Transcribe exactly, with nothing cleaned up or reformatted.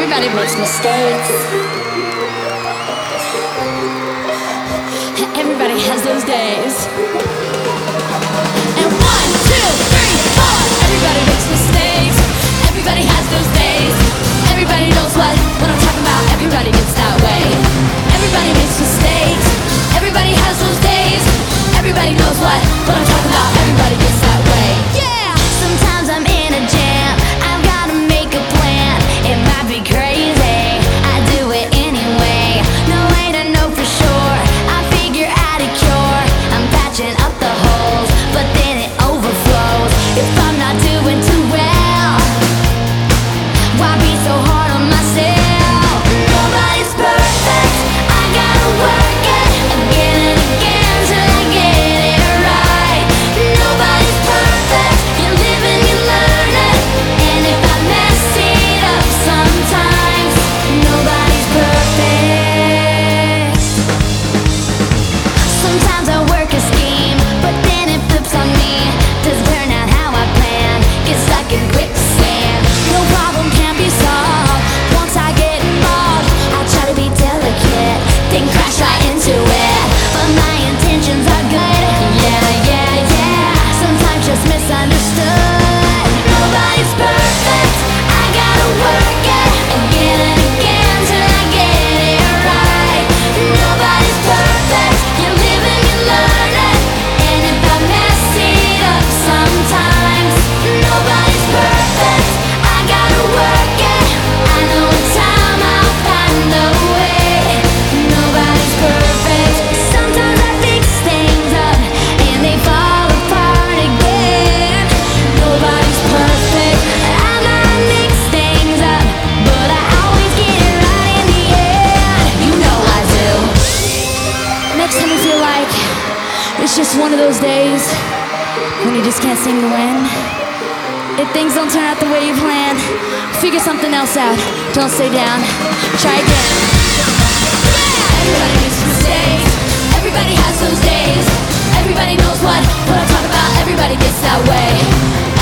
Everybody makes mistakes. Everybody has those days. And one, two, three, four. Everybody makes mistakes. Everybody has those days. Everybody knows what, what I'm talking about. Everybody gets that way. Everybody makes mistakes. Everybody has those days. Everybody knows what, what I'm talking about. Everybody gets that way. Yeah! Sometimes I'm in a jam. I've gotta make a plan. It might be crazy, I do it anyway. No way to know for sure. I figure out a cure. I'm patching up the holes, but then it overflows. If I'm not doing too well, why be so hard on myself? Nobody's perfect. I gotta work it again and again till I get it right. Nobody's perfect. You live and you learn it. And if I mess it up sometimes, nobody's perfect. Sometimes I work a scheme, but then it flips on me. Doesn't turn out how I plan. Get stuck in quicksand. No problem can be solved once I get involved. I try to be delicate, then crash right into it. But my intentions are good. Yeah, yeah, yeah. Sometimes just misunderstood. Nobody's perfect. I gotta work it again and again till I get it right. Nobody's perfect. You live and you learn it. And if I mess it up sometimes, nobody's perfect. I gotta work it. I know in time I'll find a way. Nobody's perfect. Sometimes I fix things up and they fall apart again. Nobody's perfect. I might mix things up, but I always get it right in the end. You know I do. Next time you feel like it's just one of those days when you just can't seem to win, if things don't turn out the way you plan, figure something else out. Don't stay down. Try again. Everybody makes mistakes. Everybody has those days. Everybody knows what, what I'm talking about. Everybody gets that way.